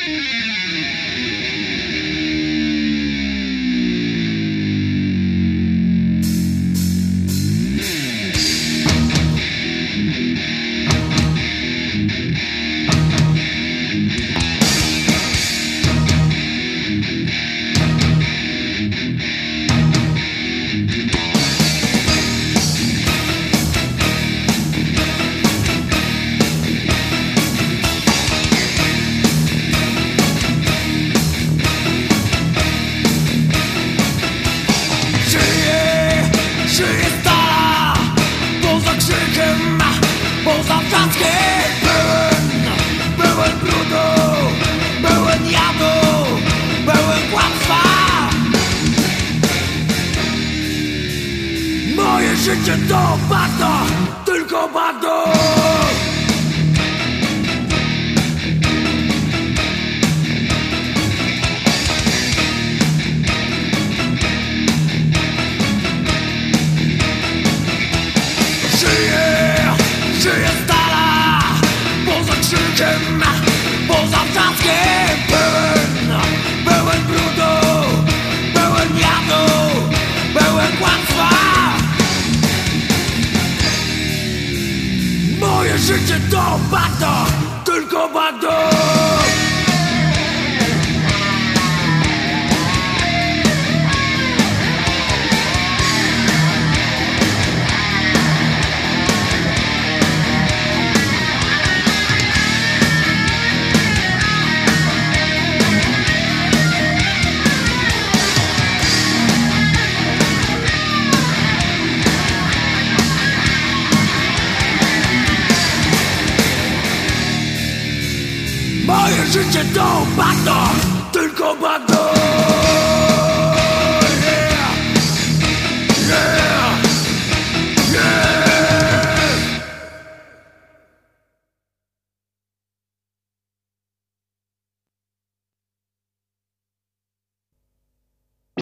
Poza wrzackiem pełen brudu, pełen jadu, pełen kłamstwa. Moje życie to bagno, tylko bagno. Żyję z dala, poza krzykiem, poza wrzackiem. Pełen brudu, pełen jadu, pełen kłamstwa. Moje życie to bagno, tylko bagno. Moje życie to bagno, tylko bagno.